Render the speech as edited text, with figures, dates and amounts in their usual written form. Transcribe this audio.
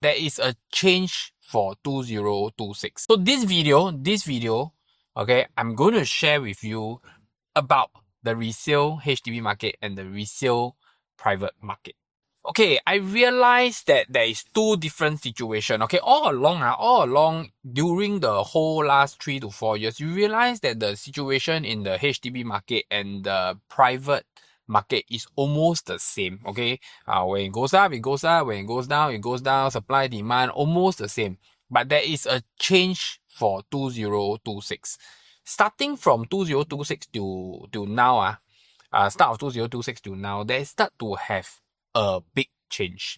there is a change for 2026. So this video, okay, I'm going to share with you about the resale HDB market and the resale private market. Okay, I realized that there is two different situations. Okay, all along during the whole last 3 to 4 years, you realize that the situation in the HDB market and the private market is almost the same. Okay, when it goes up, it goes up. When it goes down, it goes down. Supply, demand, almost the same. But there is a change for 2026. Starting from 2026 to now, start of 2026 to now, they start to have a big change.